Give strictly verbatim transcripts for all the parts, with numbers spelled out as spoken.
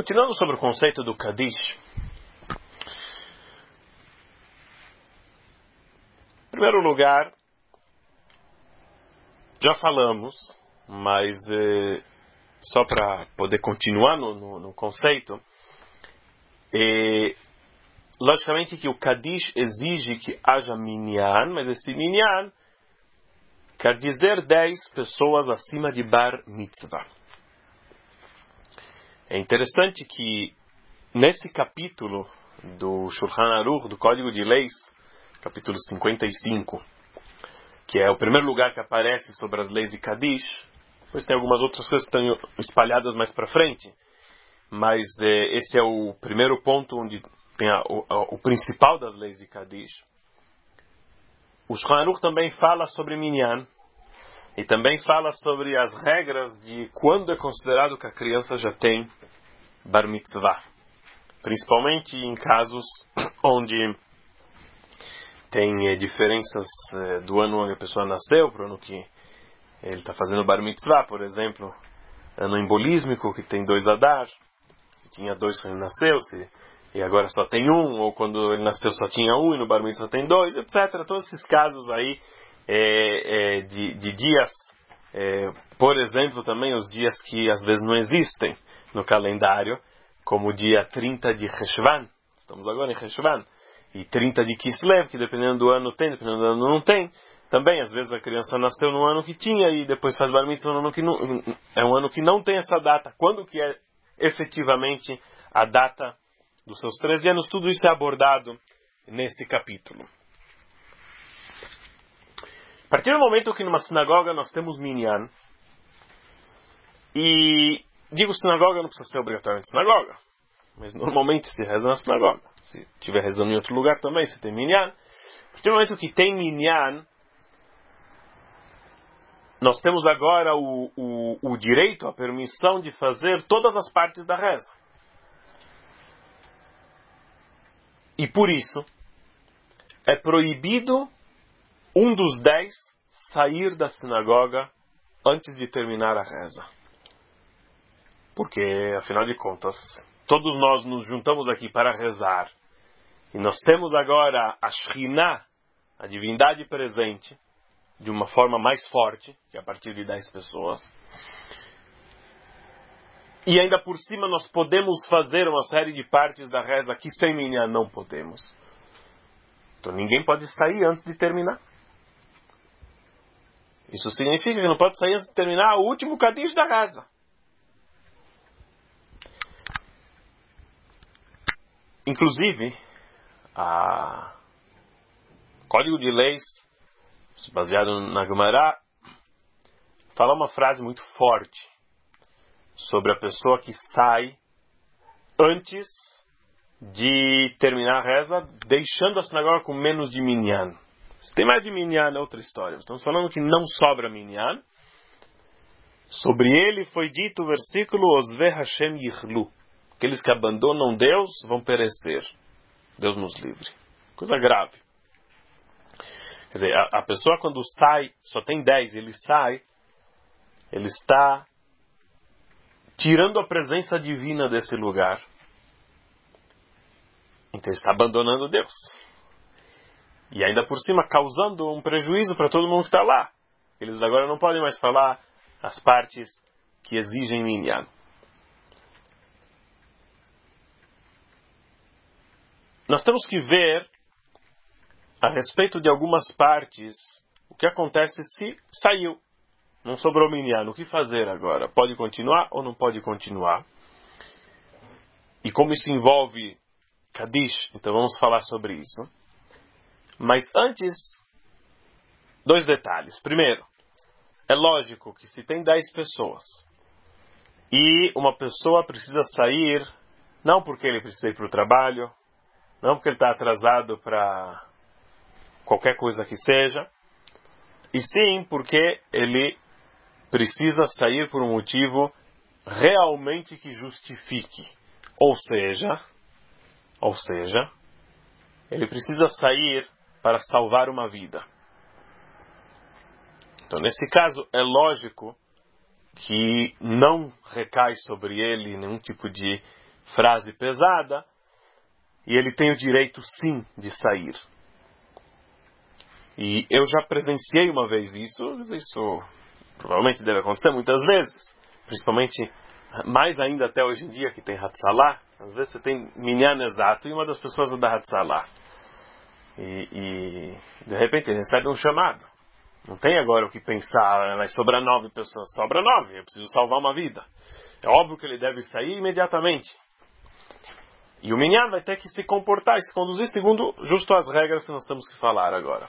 Continuando sobre o conceito do Kadish. Em primeiro lugar, já falamos, mas eh, só para poder continuar no, no, no conceito, eh, logicamente que o Kadish exige que haja minyan, mas esse minyan quer dizer dez pessoas acima de bar mitzvah. É interessante que nesse capítulo do Shulchan Aruch, do Código de Leis, capítulo cinquenta e cinco, que é o primeiro lugar que aparece sobre as leis de Kadish, depois tem algumas outras coisas que estão espalhadas mais para frente, mas é, esse é o primeiro ponto onde tem a, o, a, o principal das leis de Kadish. O Shulchan Aruch também fala sobre minyan, e também fala sobre as regras de quando é considerado que a criança já tem bar mitzvah. Principalmente em casos onde tem eh, diferenças eh, do ano onde a pessoa nasceu para o ano que ele está fazendo bar mitzvah. Por exemplo, ano embolísmico, que tem dois Adar. Se tinha dois quando ele nasceu, se, e agora só tem um. Ou quando ele nasceu só tinha um e no bar mitzvah tem dois, etcétera. Todos esses casos aí é, é, de, de dias, é, por exemplo, também os dias que às vezes não existem no calendário, como o dia trinta de Cheshvan, estamos agora em Cheshvan, e trinta de Kislev, que dependendo do ano tem, dependendo do ano não tem. Também, às vezes, a criança nasceu no ano que tinha e depois faz bar mitzvah no ano que não, é um ano que não tem essa data. Quando que é efetivamente a data dos seus treze anos? Tudo isso é abordado neste capítulo. A partir do momento que numa sinagoga nós temos minyan, e digo sinagoga, não precisa ser obrigatoriamente sinagoga, mas normalmente se reza na sinagoga. Se estiver rezando em outro lugar também, se tem minyan. A partir do momento que tem minyan, nós temos agora o, o, o direito, a permissão de fazer todas as partes da reza. E por isso, é proibido um dos dez sair da sinagoga antes de terminar a reza. Porque, afinal de contas, todos nós nos juntamos aqui para rezar. E nós temos agora a Shekhinah, a divindade presente, de uma forma mais forte, que é a partir de dez pessoas. E ainda por cima nós podemos fazer uma série de partes da reza que sem minyan não podemos. Então ninguém pode sair antes de terminar. Isso significa que não pode sair antes de terminar o último Kadish da reza. Inclusive, a Código de Leis, baseado na Gemara, fala uma frase muito forte sobre a pessoa que sai antes de terminar a reza, deixando a sinagoga com menos de minyan. Se tem mais de minyan é outra história. Estamos falando que não sobra minyan. Sobre ele foi dito o versículo Ozve Hashem Yichlu. Aqueles que abandonam Deus vão perecer. Deus nos livre. Coisa grave. Quer dizer, a, a pessoa quando sai, só tem dez, ele sai, ele está tirando a presença divina desse lugar. Então ele está abandonando Deus. E ainda por cima causando um prejuízo para todo mundo que está lá. Eles agora não podem mais falar as partes que exigem minyan. Nós temos que ver a respeito de algumas partes o que acontece se saiu, não sobrou minyan. O que fazer agora? Pode continuar ou não pode continuar? E como isso envolve Kadish, então vamos falar sobre isso. Mas antes, dois detalhes. Primeiro, é lógico que se tem dez pessoas e uma pessoa precisa sair, não porque ele precisa ir para o trabalho, não porque ele está atrasado para qualquer coisa que seja, e sim porque ele precisa sair por um motivo realmente que justifique. Ou seja, ou seja, ele precisa sair para salvar uma vida. Então, nesse caso, é lógico que não recai sobre ele nenhum tipo de frase pesada, e ele tem o direito sim de sair. E eu já presenciei uma vez isso, isso provavelmente deve acontecer muitas vezes, principalmente, mais ainda até hoje em dia que tem Hatzalah. Às vezes você tem minyan exato e uma das pessoas é da Hatzalah. E, e de repente ele recebe um chamado. Não tem agora o que pensar, vai sobrar nove pessoas. Sobra nove, eu preciso salvar uma vida. É óbvio que ele deve sair imediatamente. E o minyan vai ter que se comportar e se conduzir segundo justo as regras que nós temos que falar agora.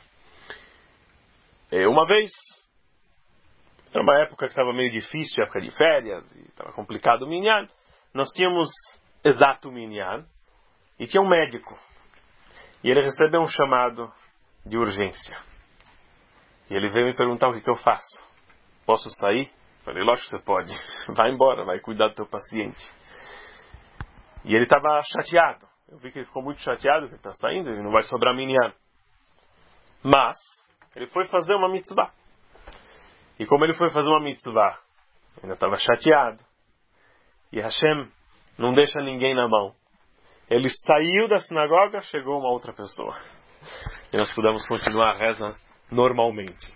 Uma vez, era uma época que estava meio difícil, época de férias, e estava complicado o minyan. Nós tínhamos exato minyan e tinha um médico. E ele recebeu um chamado de urgência. E ele veio me perguntar o que, que eu faço. Posso sair? Eu falei, lógico que você pode. Vai embora, vai cuidar do teu paciente. E ele estava chateado. Eu vi que ele ficou muito chateado que ele está saindo, ele não vai sobrar minyan. Mas ele foi fazer uma mitzvah. E como ele foi fazer uma mitzvah, ainda estava chateado. E Hashem não deixa ninguém na mão. Ele saiu da sinagoga, chegou uma outra pessoa. E nós pudemos continuar a reza normalmente.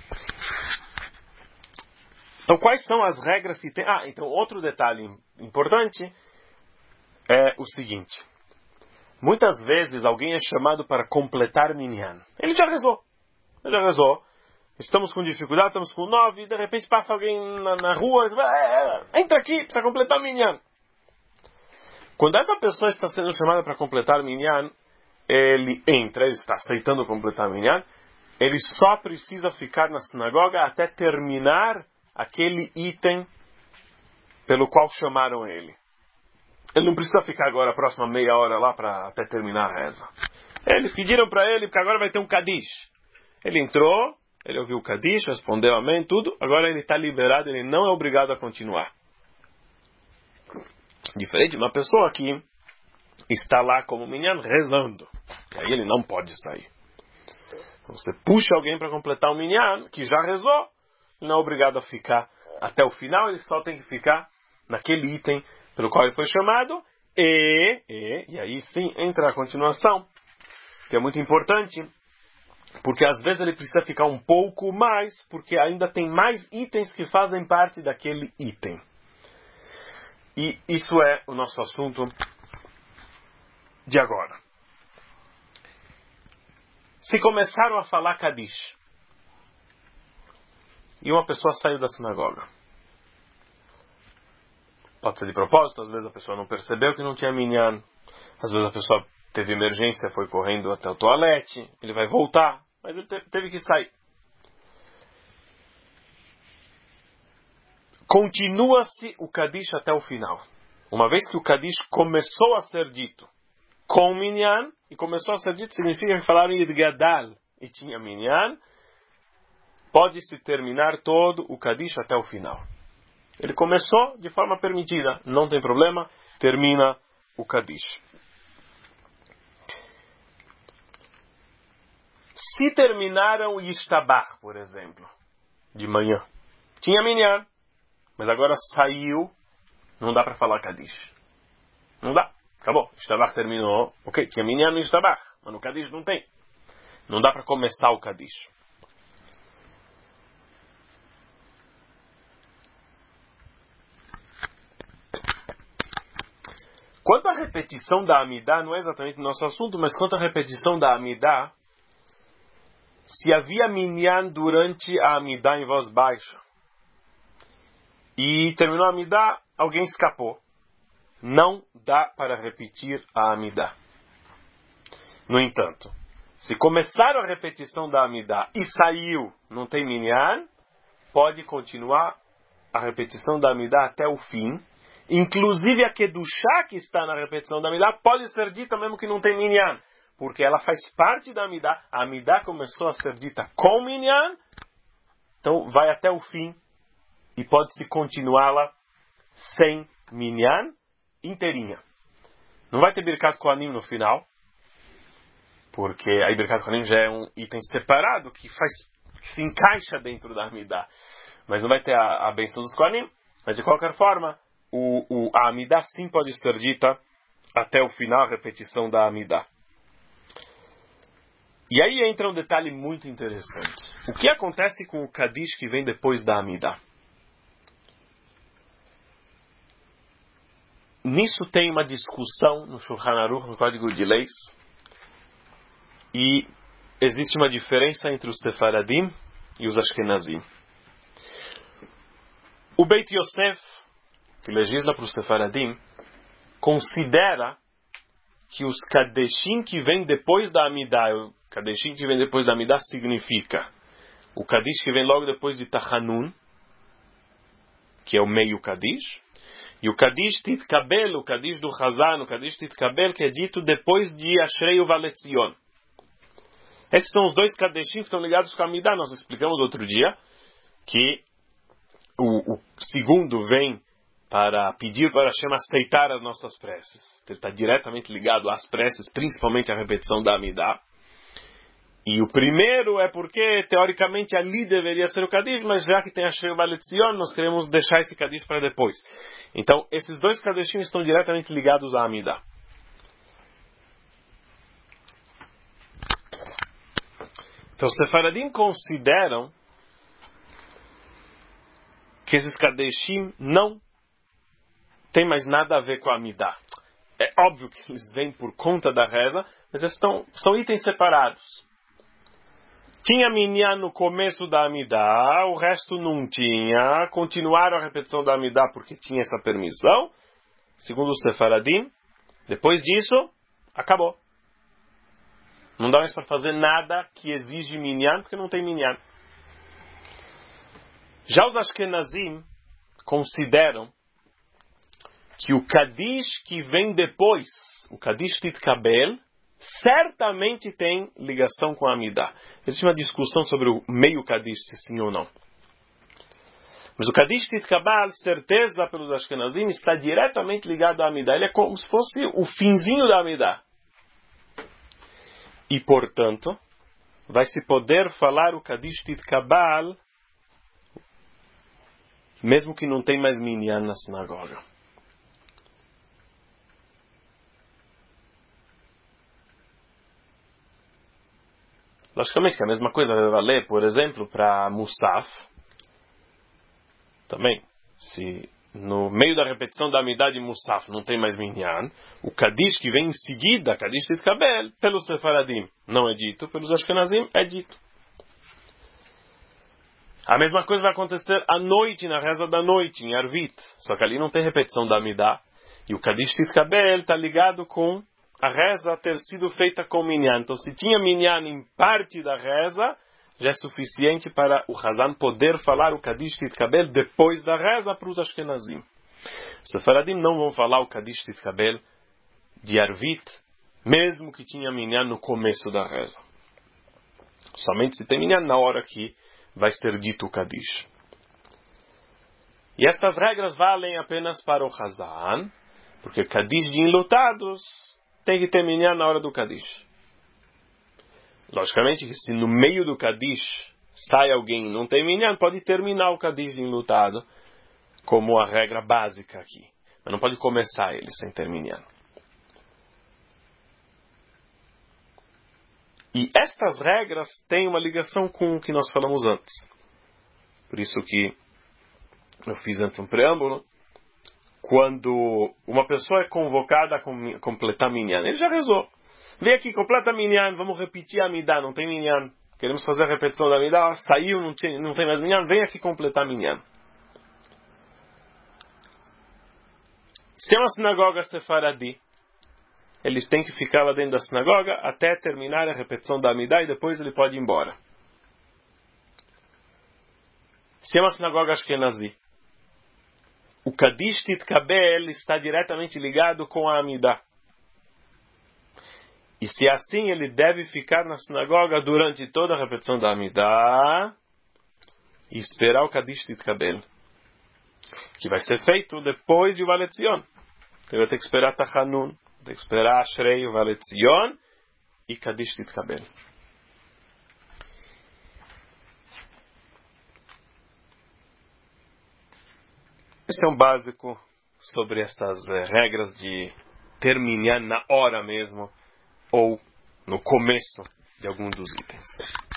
Então, quais são as regras que tem? Ah, então, outro detalhe importante é o seguinte. Muitas vezes alguém é chamado para completar minyan. Ele já rezou. Ele já rezou. Estamos com dificuldade, estamos com nove, e de repente passa alguém na, na rua e diz, é, é, entra aqui, precisa completar minyan. Quando essa pessoa está sendo chamada para completar minyan, ele entra, ele está aceitando completar minyan, ele só precisa ficar na sinagoga até terminar aquele item pelo qual chamaram ele. Ele não precisa ficar agora a próxima meia hora lá para até terminar a reza. Eles pediram para ele, porque agora vai ter um Kadish. Ele entrou, ele ouviu o Kadish, respondeu amém, tudo. Agora ele está liberado, ele não é obrigado a continuar. Diferente de uma pessoa que está lá como minyan rezando. Que aí ele não pode sair. Então, você puxa alguém para completar o minyan, que já rezou, ele não é obrigado a ficar até o final, ele só tem que ficar naquele item pelo qual ele foi chamado, e, e, e aí sim entra a continuação, que é muito importante, porque às vezes ele precisa ficar um pouco mais, porque ainda tem mais itens que fazem parte daquele item. E isso é o nosso assunto de agora. Se começaram a falar Kadish, e uma pessoa saiu da sinagoga, pode ser de propósito, às vezes a pessoa não percebeu que não tinha minyan, às vezes a pessoa teve emergência, foi correndo até o toalete, ele vai voltar, mas ele teve que sair. Continua-se o Kadish até o final. Uma vez que o Kadish começou a ser dito com minyan, e começou a ser dito significa que falaram Yidgadal e tinha minyan, pode-se terminar todo o Kadish até o final. Ele começou de forma permitida, não tem problema, termina o Kadish. Se terminaram o Yishtabach, por exemplo, de manhã, tinha minyan, mas agora saiu, não dá para falar Kadish. Não dá, acabou, Yishtabach terminou, ok, tinha minyan no Yishtabach, mas no Kadish não tem. Não dá para começar o Kadish. Quanto à repetição da Amidah, não é exatamente o nosso assunto, mas quanto à repetição da Amidah, se havia minyan durante a Amidah em voz baixa, e terminou a Amidah, alguém escapou, não dá para repetir a Amidah. No entanto, se começaram a repetição da Amidah e saiu, não tem minyan, pode continuar a repetição da Amidah até o fim. Inclusive a Kedushá que está na repetição da Amidah pode ser dita mesmo que não tem minyan, porque ela faz parte da Amidah. A Amidah começou a ser dita com minyan, então vai até o fim e pode-se continuá-la sem minyan inteirinha. Não vai ter Birkat Kohanim no final, porque aí Birkat Kohanim já é um item separado que, faz, que se encaixa dentro da Amidah. Mas não vai ter a, a bênção dos Kohanim, mas de qualquer forma, o, o, a Amidah sim pode ser dita até o final, a repetição da Amidah. E aí entra um detalhe muito interessante. O que acontece com o Kadish que vem depois da Amidah? Nisso tem uma discussão no Shulchan Aruch, no Código de Leis, e existe uma diferença entre os Sefaradim e os Ashkenazim. O Beit Yosef, que legisla para os Sefaradim, considera que os Kadeshim que vem depois da Amidah, o Kadeshim que vem depois da Amidah significa o Kadish que vem logo depois de Tachanun, que é o meio Kadish, e o Kadish Titkabel, o Kadish do Chazan, o Kadish Titkabel, que é dito depois de Ashrei Uvaletzion. Esses são os dois Kadeshim que estão ligados com a Amidah. Nós explicamos outro dia que o, o segundo vem para pedir para Hashem aceitar as nossas preces. Ele está diretamente ligado às preces, principalmente à repetição da Amidah. E o primeiro é porque, teoricamente, ali deveria ser o Kadish, mas já que tem a Ashrei Uvaletzion, nós queremos deixar esse Kadish para depois. Então, esses dois Kadeshim estão diretamente ligados à Amidah. Então, os Sefaradim consideram que esses Kadeshim não têm mais nada a ver com a Amidah. É óbvio que eles vêm por conta da reza, mas eles estão, são itens separados. Tinha minyan no começo da Amidah, o resto não tinha. Continuaram a repetição da Amidah porque tinha essa permissão. Segundo os Sefaradim, depois disso, acabou. Não dá mais para fazer nada que exige minyan, porque não tem minyan. Já os Ashkenazim consideram que o Kadish que vem depois, o Kadish Titkabel, certamente tem ligação com a Amidah. Existe uma discussão sobre o meio Kadish, se sim ou não. Mas o Kadish Titkabel, certeza pelos Ashkenazim, está diretamente ligado à Amidah. Ele é como se fosse o finzinho da Amidah. E, portanto, vai se poder falar o Kadish Titkabel mesmo que não tem mais minyan na sinagoga. Logicamente que a mesma coisa vai valer, por exemplo, para Musaf. Também, se no meio da repetição da Amidah de Musaf não tem mais minyan, o Kadish que vem em seguida, Kadish Titkabel, pelos Sefaradim não é dito, pelos Ashkenazim é dito. A mesma coisa vai acontecer à noite, na reza da noite, em Arvit. Só que ali não tem repetição da Amidah. E o Kadish Titkabel está ligado com a reza ter sido feita com minyan. Então, se tinha minyan em parte da reza, já é suficiente para o Hazan poder falar o Kadish Titkabel depois da reza para os Ashkenazim. Os Sefaradim não vão falar o Kadish Titkabel de Arvit, mesmo que tinha minyan no começo da reza. Somente se tem minyan na hora que vai ser dito o Kadish. E estas regras valem apenas para o Hazan, porque Kadish de enlutados tem que terminar na hora do Kadish. Logicamente que se no meio do Kadish sai alguém e não tem minyan, pode terminar o Kadish de enlutado, como a regra básica aqui. Mas não pode começar ele sem terminar. E estas regras têm uma ligação com o que nós falamos antes. Por isso que eu fiz antes um preâmbulo. Quando uma pessoa é convocada a completar minyan, ele já rezou. Vem aqui, completa minyan, vamos repetir a Amidah, não tem minyan. Queremos fazer a repetição da Amidah, saiu, não tem, não tem mais minyan, vem aqui completar minyan. Se tem uma sinagoga sefaradi, ele tem que ficar lá dentro da sinagoga até terminar a repetição da Amidah e depois ele pode ir embora. Se é uma sinagoga ashkenazi, o Kadish Titkabel está diretamente ligado com a Amidah. E se assim, ele deve ficar na sinagoga durante toda a repetição da Amidah e esperar o Kadish Titkabel, que vai ser feito depois de Uvaletzion. Ele vai ter que esperar Tachanun, tem que esperar Ashrei Uvaletzion e Kadish Titkabel. Esse é um básico sobre essas eh, regras de terminar na hora mesmo ou no começo de algum dos itens.